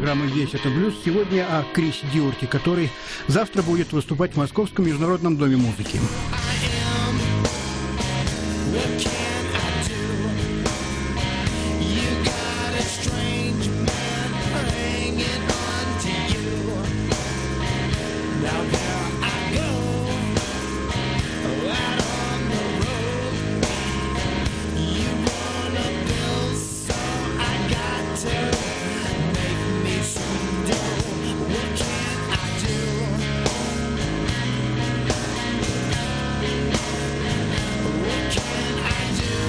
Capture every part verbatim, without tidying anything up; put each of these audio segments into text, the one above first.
программы «Весь это блюз». Сегодня о Крисе Дьюарте, который завтра будет выступать в Московском международном доме музыки. What can I do?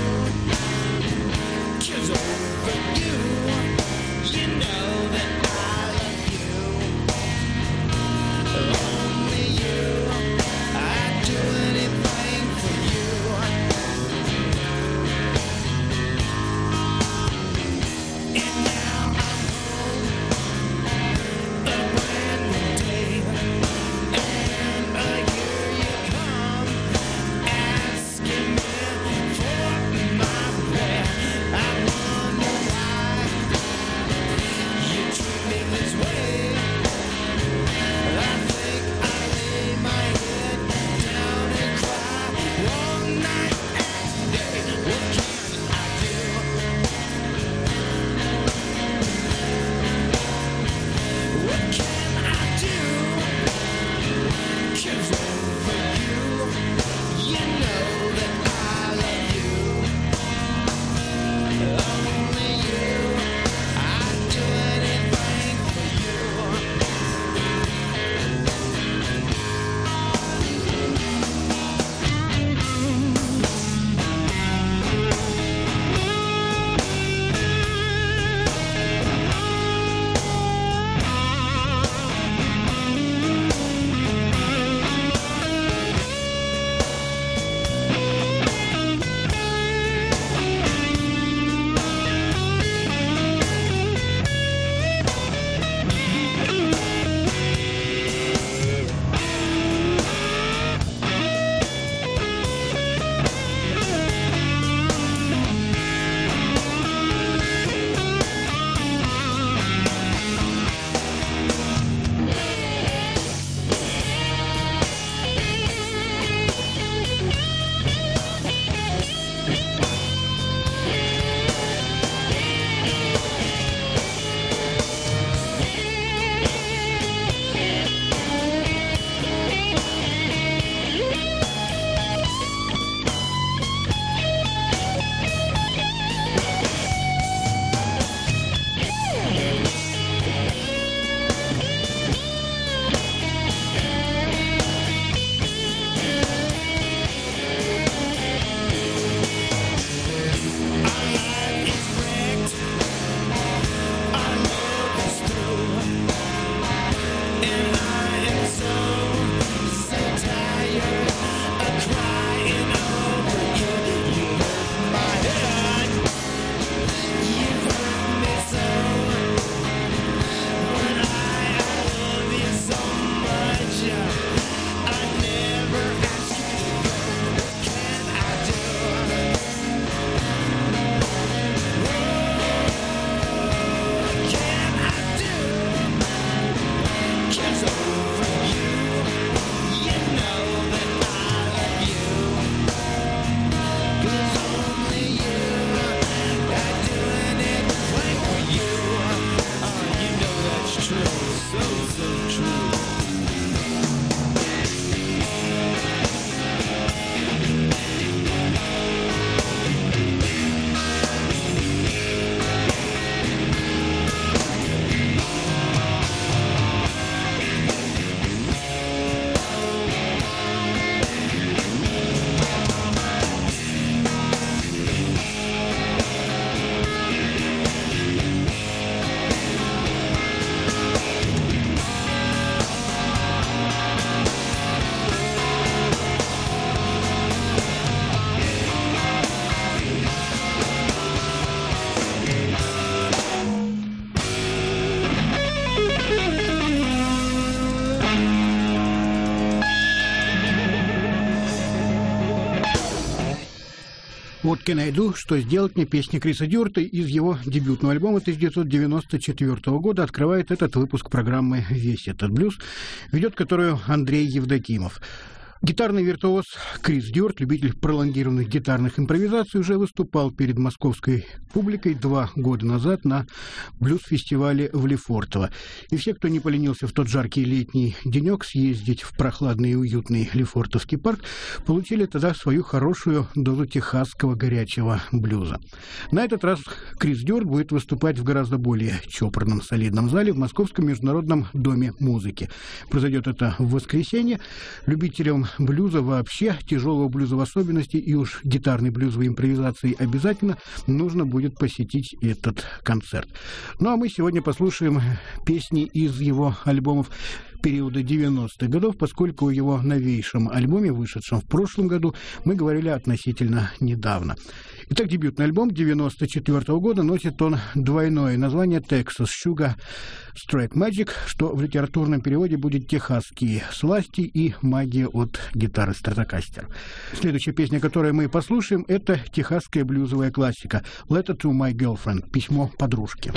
«What Can I Do?» «Что сделать мне?» Песня Криса Дюарта из его дебютного альбома тысяча девятьсот девяносто четвёртого года открывает этот выпуск программы «Весь этот блюз», ведет которую Андрей Евдокимов. Гитарный виртуоз Крис Дюарт, любитель пролонгированных гитарных импровизаций, уже выступал перед московской публикой два года назад на блюз-фестивале в Лефортово. И все, кто не поленился в тот жаркий летний денек съездить в прохладный и уютный Лефортовский парк, получили тогда свою хорошую дозу техасского горячего блюза. На этот раз Крис Дюарт будет выступать в гораздо более чопорном, солидном зале в Московском международном доме музыки. Произойдет это в воскресенье. Любителям блюза вообще, тяжелого блюза в особенности, и уж гитарной блюзовой импровизации обязательно нужно будет посетить этот концерт. Ну а мы сегодня послушаем песни из его альбомов периода девяностых годов, поскольку о его новейшем альбоме, вышедшем в прошлом году, мы говорили относительно недавно. Итак, дебютный альбом девяносто четвёртого года, носит он двойное название «Texas Sugar Strat Magic», что в литературном переводе будет «Техасские сласти» и «Магия от гитары Stratocaster». Следующая песня, которую мы послушаем, это техасская блюзовая классика «Letter to My Girlfriend» – «Письмо подружке».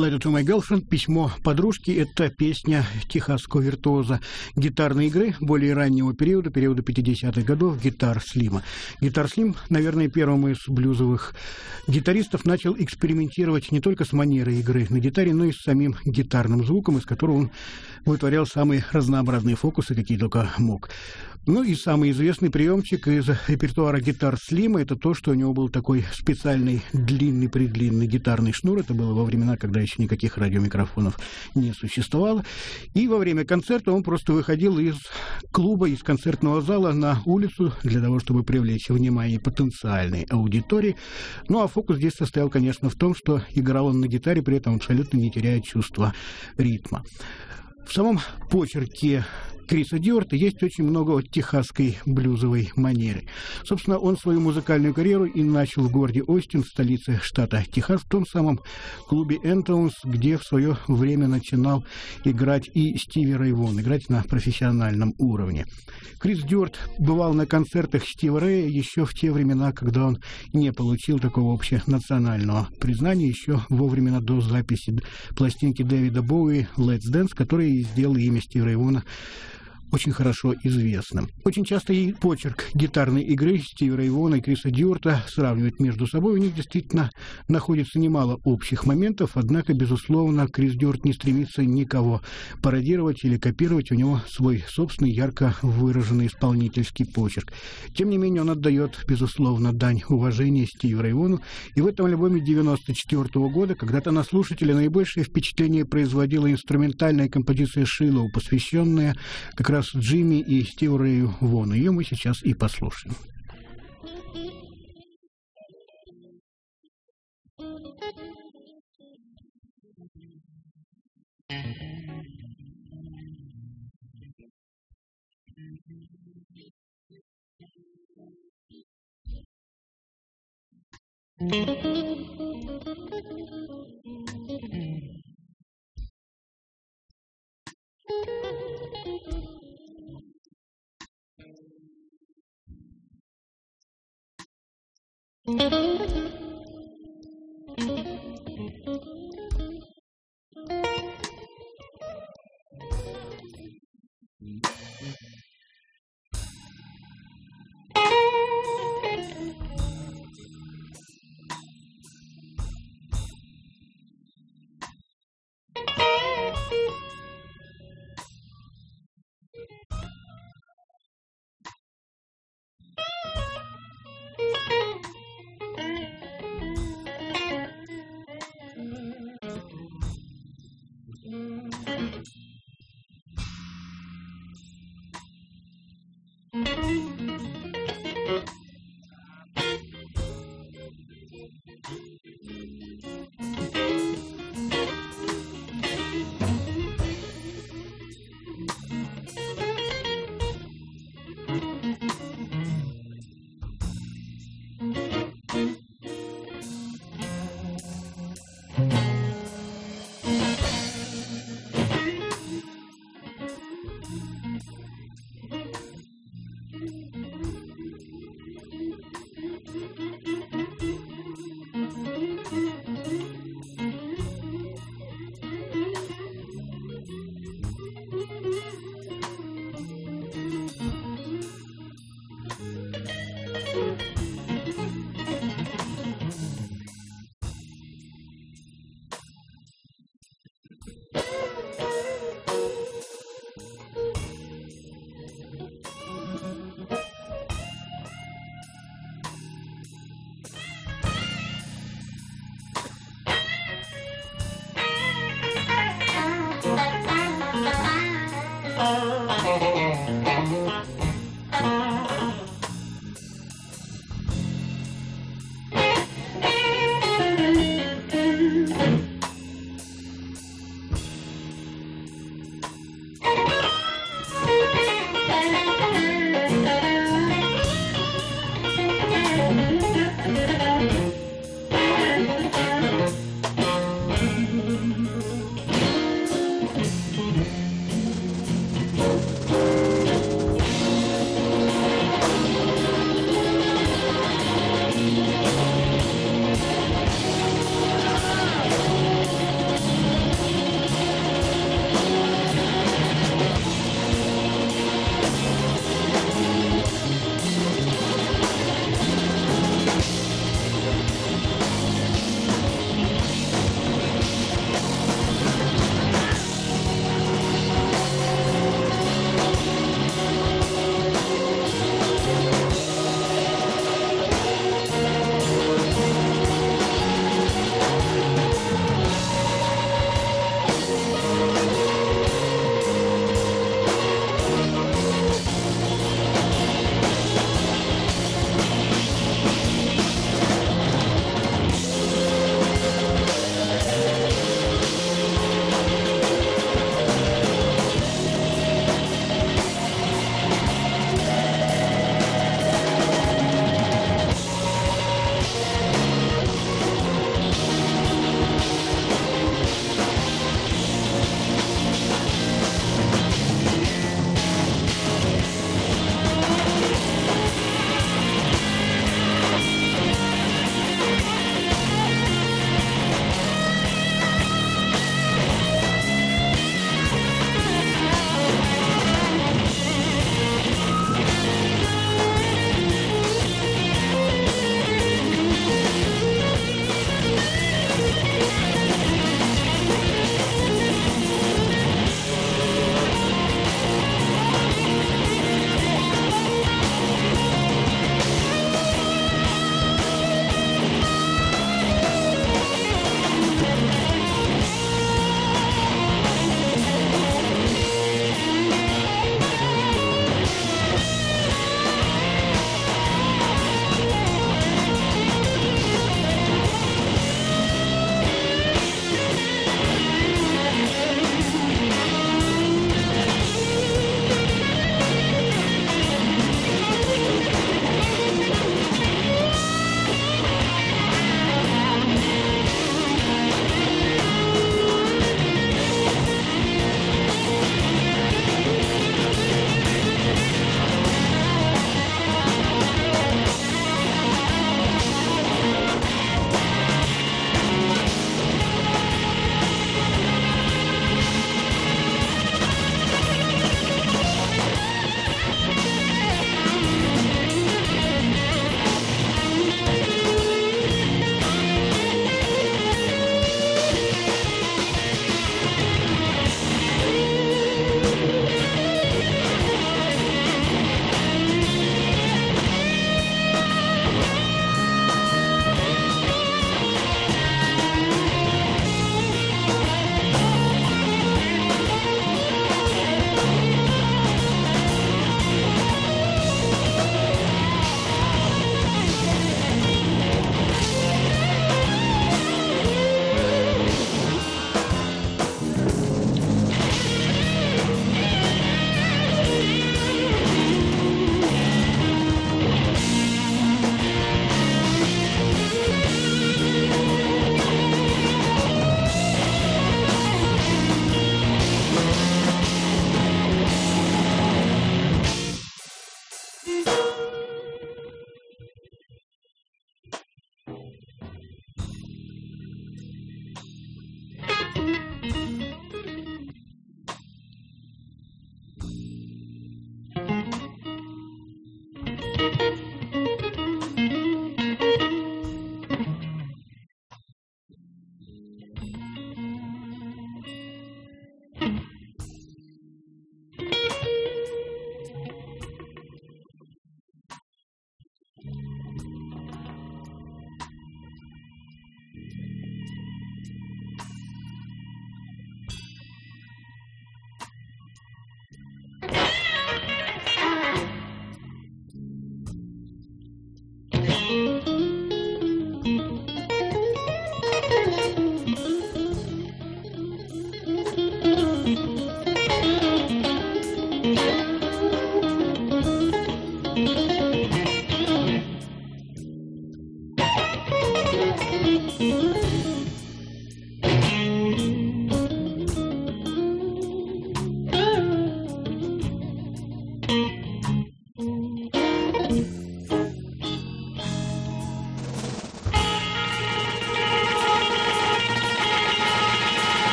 «Letter to my girlfriend», «Письмо подружки» — это песня техасского виртуоза гитарной игры более раннего периода, периода пятидесятых годов, Гитар Слима. Гитар Слим, наверное, первым из блюзовых гитаристов, начал экспериментировать не только с манерой игры на гитаре, но и с самим гитарным звуком, из которого он вытворял самые разнообразные фокусы, какие только мог. Ну и самый известный приемчик из репертуара Гитар Слима — это то, что у него был такой специальный длинный-предлинный гитарный шнур. Это было во времена, когда еще никаких радиомикрофонов не существовало. И во время концерта он просто выходил из клуба, из концертного зала на улицу для того, чтобы привлечь внимание потенциальной аудитории. Ну а фокус здесь состоял, конечно, в том, что играл он на гитаре, при этом абсолютно не теряя чувства ритма. В самом почерке Криса Дьюарта есть очень много техасской блюзовой манеры. Собственно, он свою музыкальную карьеру и начал в городе Остин, столице штата Техас, в том самом клубе Энтоунс, где в свое время начинал играть и Стиви Рэй Вон, играть на профессиональном уровне. Крис Дьюарт бывал на концертах Стива Рэя еще в те времена, когда он не получил такого общенационального признания, еще во времена до записи пластинки Дэвида Боуи «Let's Dance», которая сделала имя Стива Рэй Вона очень хорошо известным. Очень часто и почерк гитарной игры Стива Рэй Вона и Криса Дьюарта сравнивают между собой. У них действительно находится немало общих моментов, однако, безусловно, Крис Дьюарт не стремится никого пародировать или копировать. У него свой собственный ярко выраженный исполнительский почерк. Тем не менее, он отдает, безусловно, дань уважения Стиву Рэй Вону. И в этом альбоме девяносто четвёртого года когда-то на слушателя наибольшее впечатление производила инструментальная композиция Шиллоу, посвященная как раз Джимми и Стиву Рэю Вону. Ее мы сейчас и послушаем.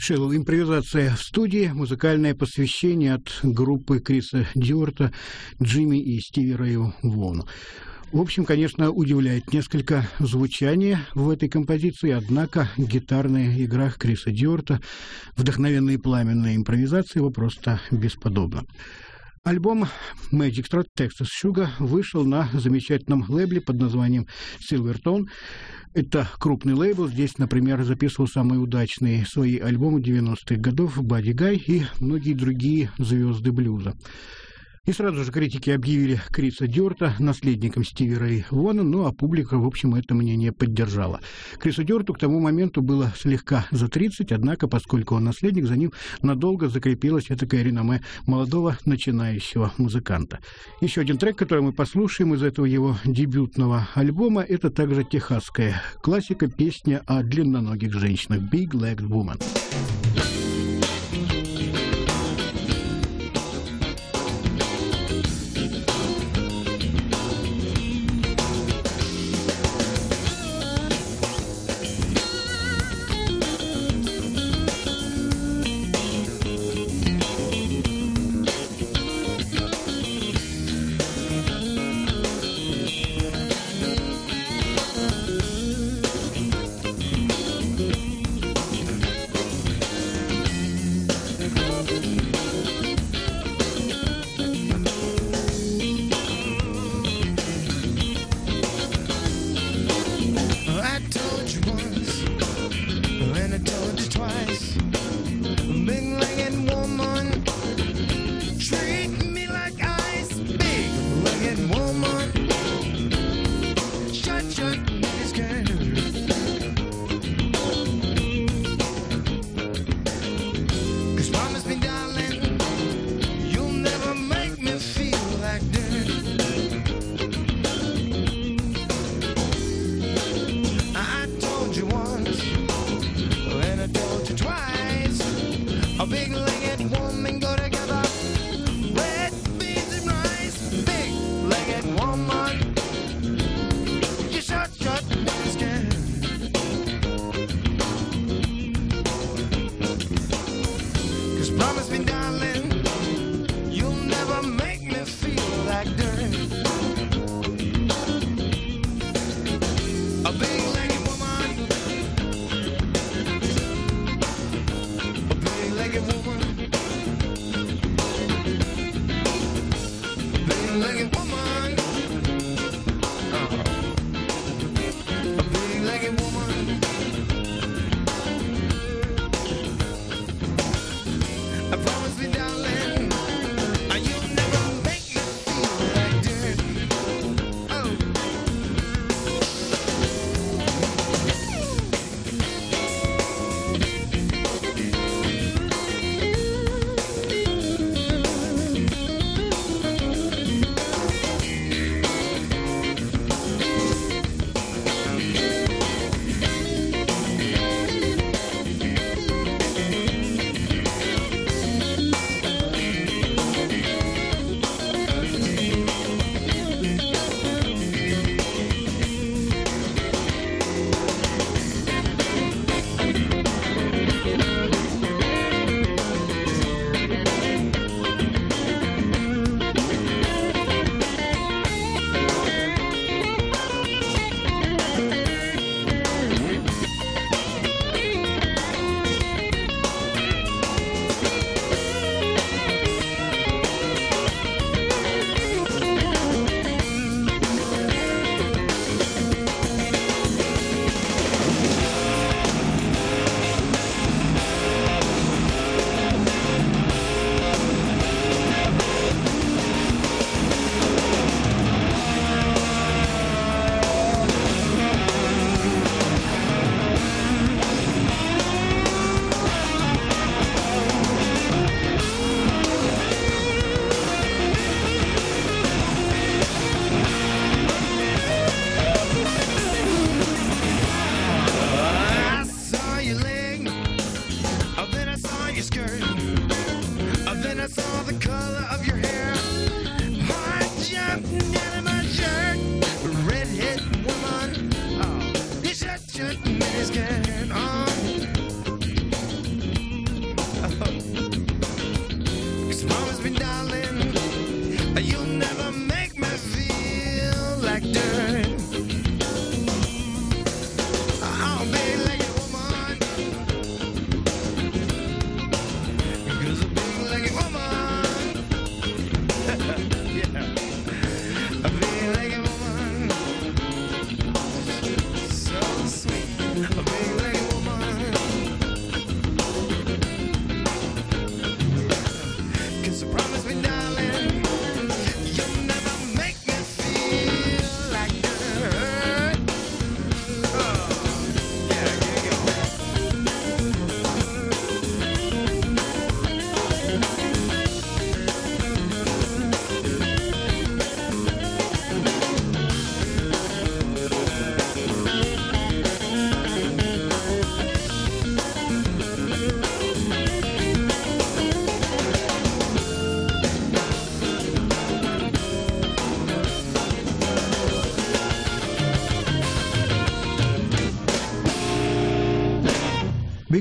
Шилл. Импровизация в студии, музыкальное посвящение от группы Криса Дюарта, Джимми и Стиви Рэю Вону. В общем, конечно, удивляет несколько звучание в этой композиции, однако гитарная игра Криса Дюарта, вдохновенная и пламенная импровизация его просто бесподобна. Альбом Magic Strat Texas Sugar вышел на замечательном лейбле под названием Silvertone. Это крупный лейбл. Здесь, например, записывал самые удачные свои альбомы девяностых годов Бадди Гай и многие другие звезды блюза. И сразу же критики объявили Криса Дюарта наследником Стиви Рэй Вона, ну а публика, в общем, это мнение поддержала. Крису Дюарту к тому моменту было слегка за тридцать, однако, поскольку он наследник, за ним надолго закрепилось этакое реноме молодого начинающего музыканта. Еще один трек, который мы послушаем из этого его дебютного альбома, это также техасская классика, песня о длинноногих женщинах «Big Legged Woman».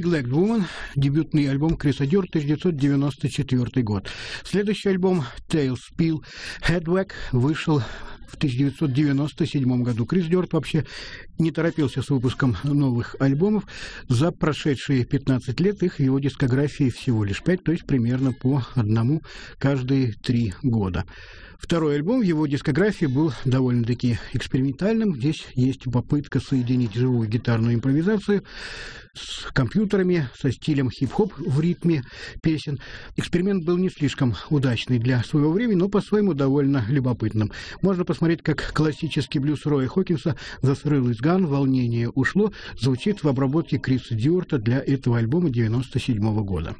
Neglect Woman, дебютный альбом Криса Дюрта, тысяча девятьсот девяносто четвёртый год. Следующий альбом Tailspin Headwag вышел в тысяча девятьсот девяносто седьмом году. Крис Дюрт вообще не торопился с выпуском новых альбомов. За прошедшие пятнадцать лет их в его дискографии всего лишь пять, то есть примерно по одному каждые три года. Второй альбом в его дискографии был довольно-таки экспериментальным. Здесь есть попытка соединить живую гитарную импровизацию с компьютерами, со стилем хип-хоп в ритме песен. Эксперимент был не слишком удачный для своего времени, но по-своему довольно любопытным. Можно посмотреть, как классический блюз Роя Хокинса «The Thrill Is Gone», «Волнение ушло», звучит в обработке Криса Дюрта для этого альбома девяносто седьмого года.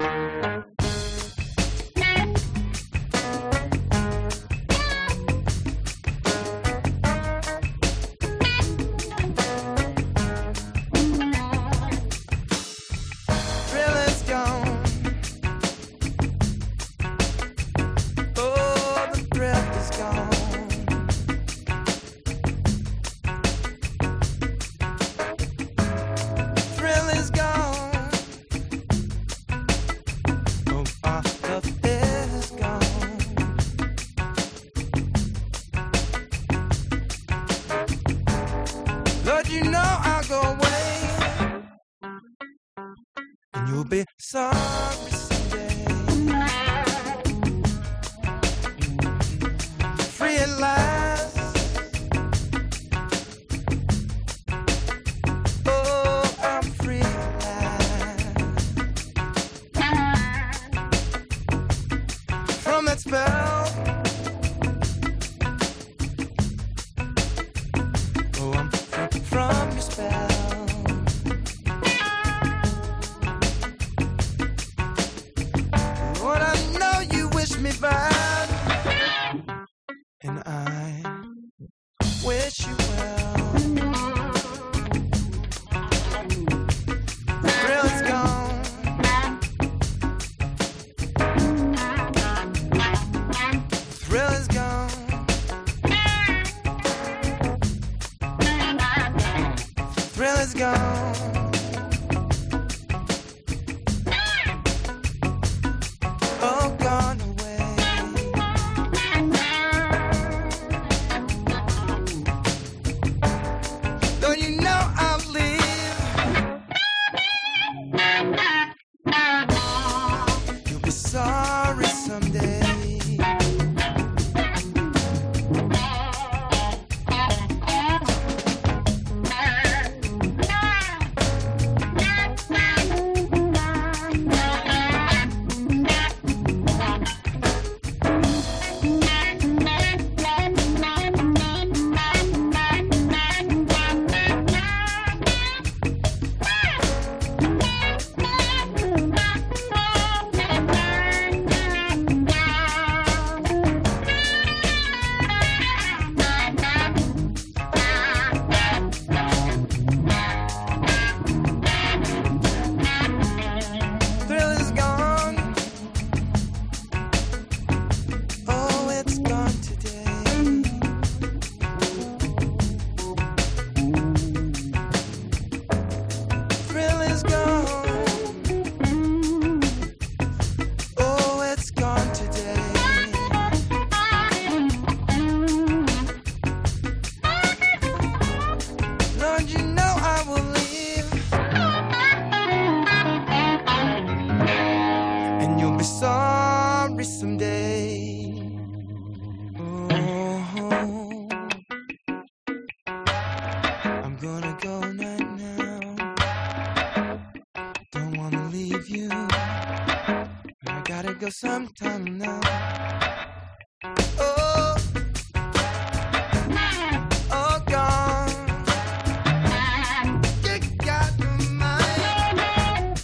Be sorry someday. Free at last. Oh, I'm free at last. From that spell. Oh, I'm free from your spell. Me bad, and I wish you well. The thrill is gone. The thrill is gone. The thrill is gone. Oh, gone. Sorry someday. Sorry someday. Oh, I'm gonna go right now. Don't wanna leave you. I gotta go sometime now. Oh, oh, gone. You got mine.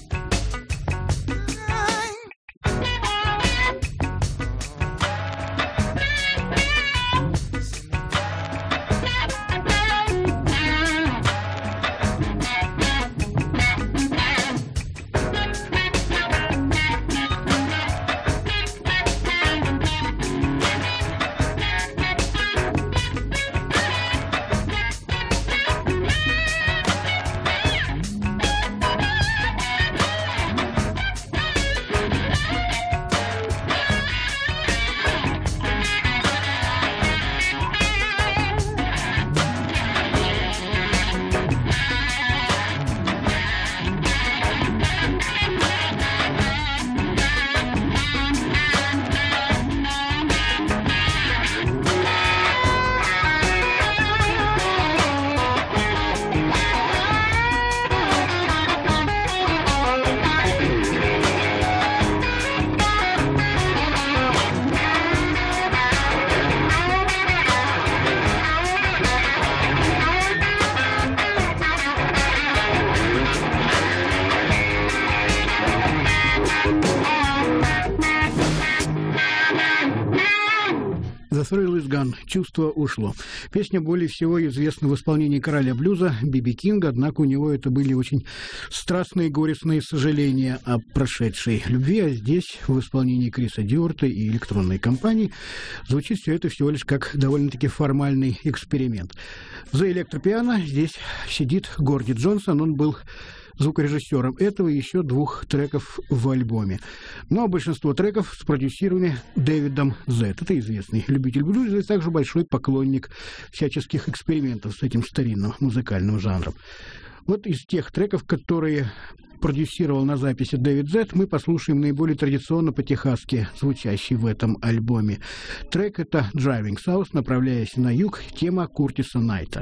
«The Thrill is Gone» — «Чувство ушло». Песня более всего известна в исполнении короля блюза Би Би Кинга, однако у него это были очень страстные горестные сожаления о прошедшей любви, а здесь в исполнении Криса Дюарта и электронной компании звучит все это всего лишь как довольно-таки формальный эксперимент. За электропиано здесь сидит Горди Джонсон, он был звукорежиссером этого и еще двух треков в альбоме. Но большинство треков спродюсированы Дэвидом Зетт. Это известный любитель блюза и также большой поклонник всяческих экспериментов с этим старинным музыкальным жанром. Вот из тех треков, которые продюсировал на записи Дэвид Зетт, мы послушаем наиболее традиционно по-техасски звучащий в этом альбоме. Трек — это «Driving South», направляясь на юг, тема Куртиса Найта.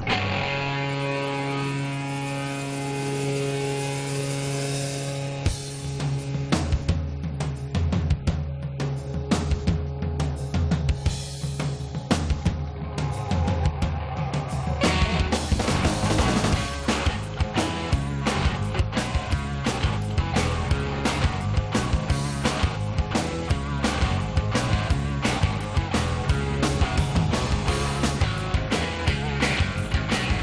Driving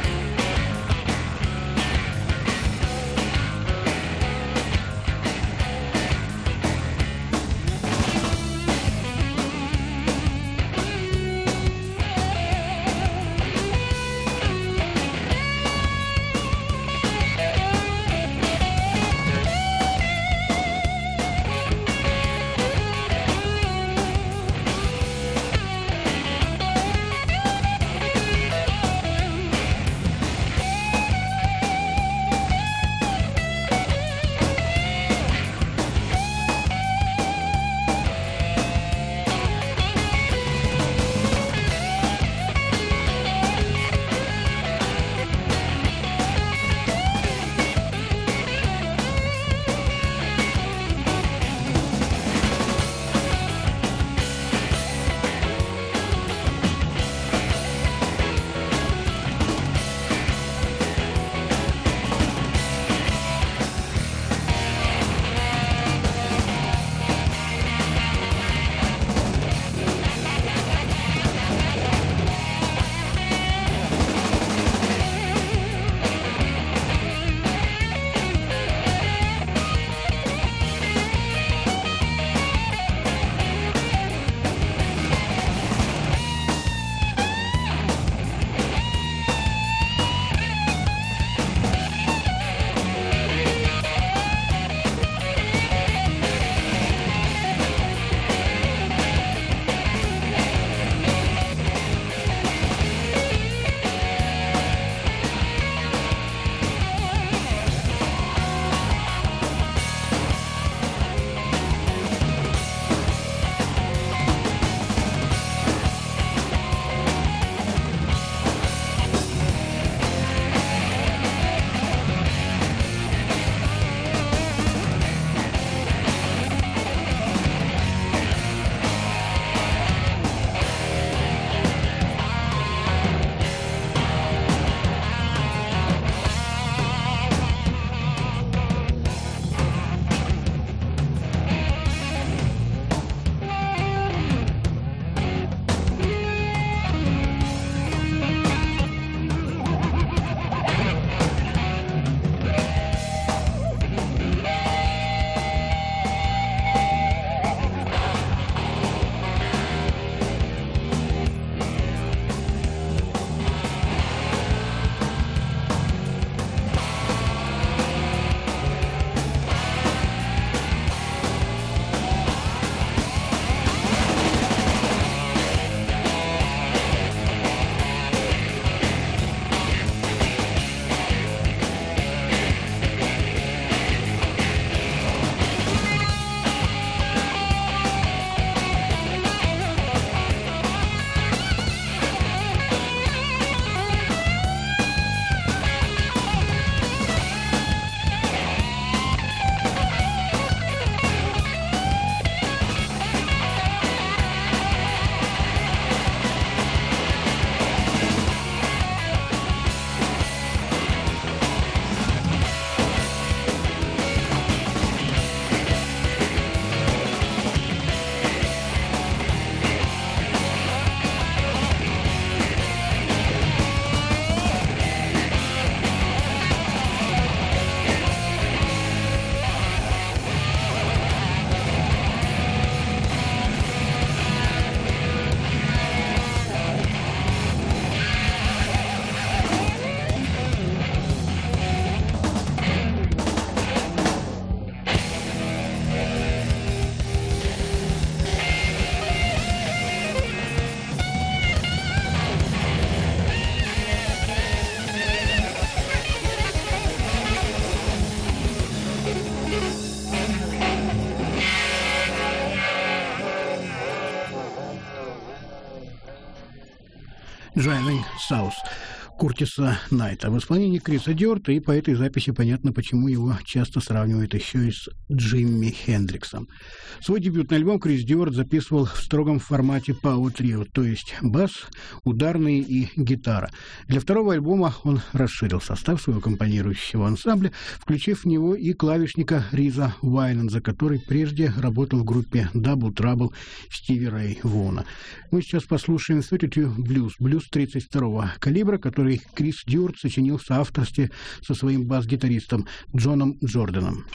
Driving South Куртиса Найта в исполнении Криса Дёрта, и по этой записи понятно, почему его часто сравнивают еще и с Джимми Хендриксом. Свой дебютный альбом Крис Дёрт записывал в строгом формате пауэр-трио, то есть бас, ударные и гитара. Для второго альбома он расширил состав своего аккомпанирующего ансамбля, включив в него и клавишника Риза Вайнанза, который прежде работал в группе Double Trouble Стиви Рэй Вона. Мы сейчас послушаем тридцать два Blues, блюз тридцать второго калибра, который Крис Дёрт сочинил в соавторстве со своим бас-гитаристом Джоном Джорданом.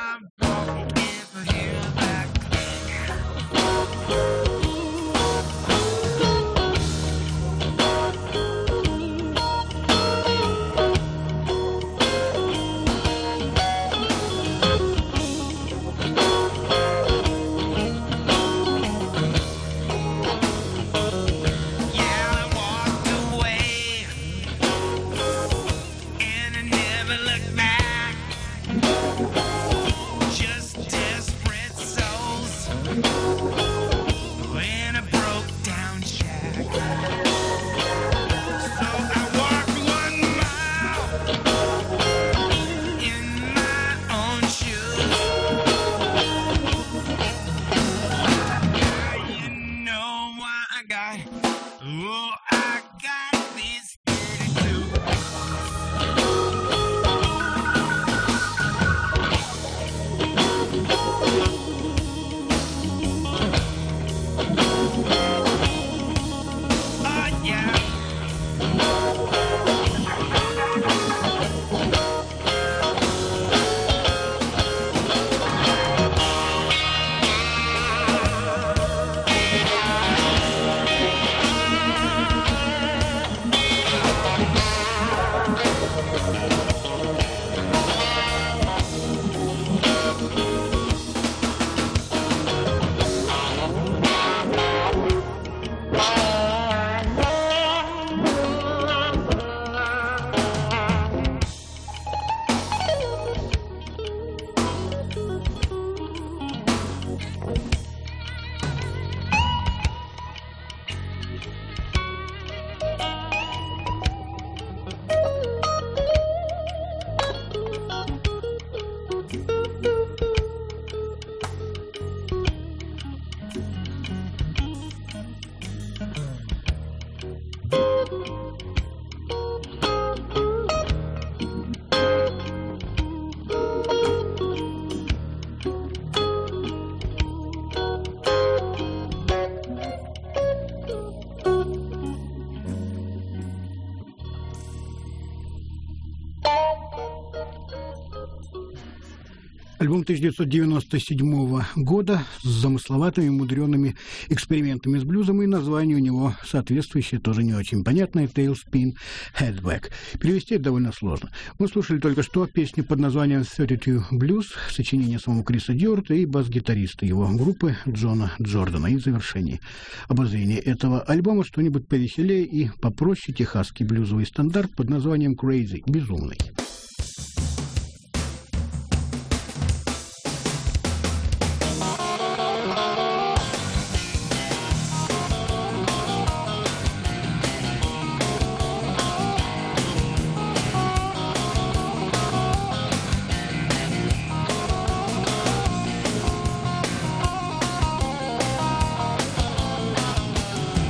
Альбом тысяча девятьсот девяносто седьмого года с замысловатыми, мудреными экспериментами с блюзом, и название у него соответствующее, тоже не очень понятное, «Tailspin Headback». Перевести это довольно сложно. Мы слушали только что песню под названием «тридцать два Blues», сочинение самого Криса Дьюарта и бас-гитариста его группы Джона Джордана. И в завершении обозрения этого альбома что-нибудь повеселее и попроще, техасский блюзовый стандарт под названием «Crazy» — «Безумный».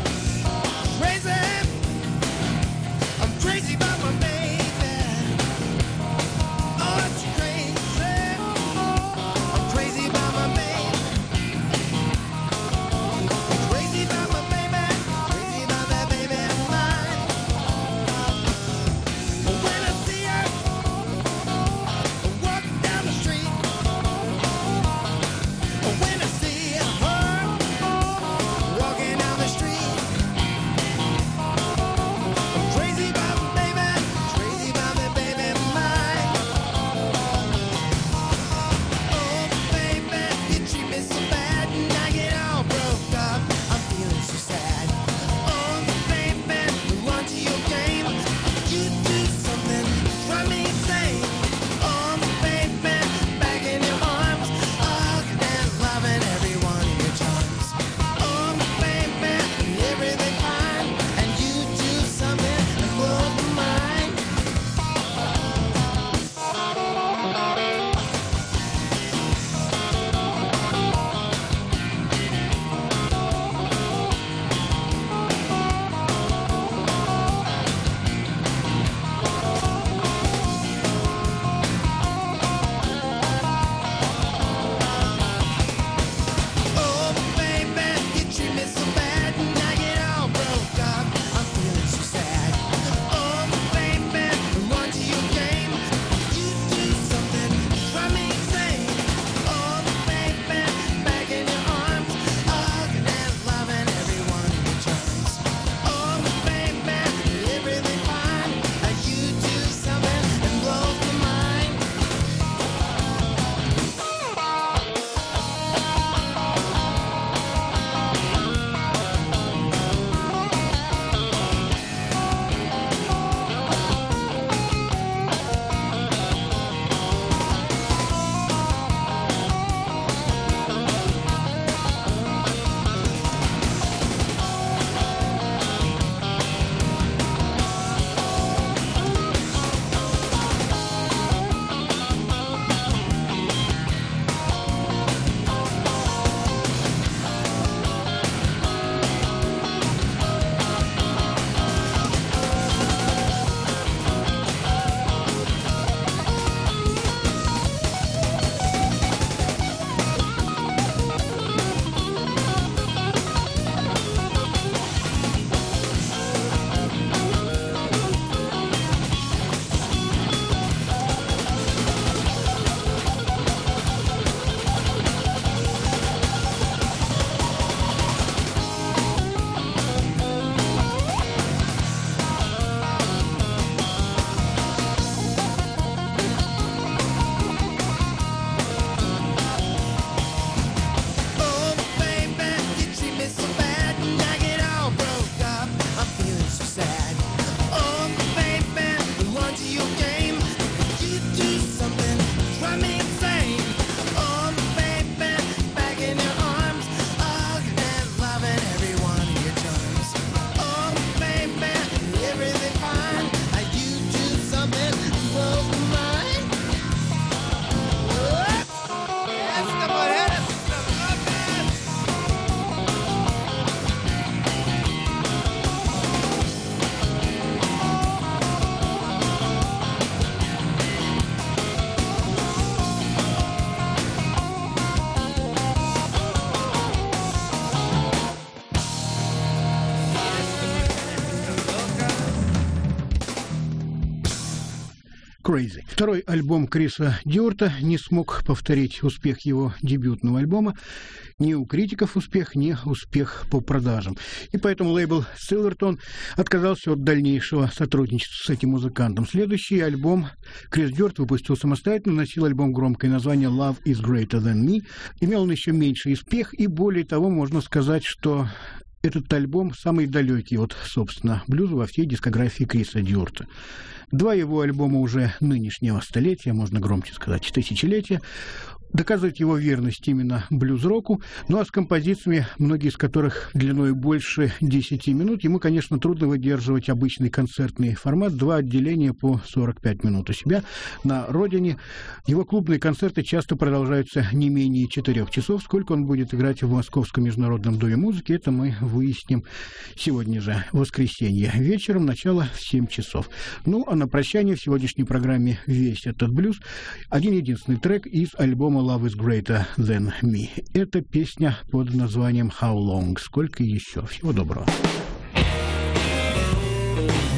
Crazy, I'm crazy about my baby. Crazy. Второй альбом Криса Дюрта не смог повторить успех его дебютного альбома. Ни у критиков успех, ни успех по продажам. И поэтому лейбл Silvertone отказался от дальнейшего сотрудничества с этим музыкантом. Следующий альбом Крис Дюрт выпустил самостоятельно, носил альбом громкое название «Love is Greater Than Me». Имел он еще меньший успех, и более того, можно сказать, что этот альбом самый далекий от, собственно, блюза во всей дискографии Криса Дюрта. Два его альбома уже нынешнего столетия, можно громче сказать, тысячелетия, доказывает его верность именно блюз-року, ну а с композициями, многие из которых длиной больше десяти минут, ему, конечно, трудно выдерживать обычный концертный формат, два отделения по сорок пять минут. У себя на родине его клубные концерты часто продолжаются не менее четырех часов. Сколько он будет играть в Московском международном доме музыки, это мы выясним сегодня же, в воскресенье вечером, начало в семь часов. Ну, а на прощание в сегодняшней программе «Весь этот блюз» один единственный трек из альбома «Love is Greater Than Me». Это песня под названием «How Long?» Сколько еще? Всего доброго.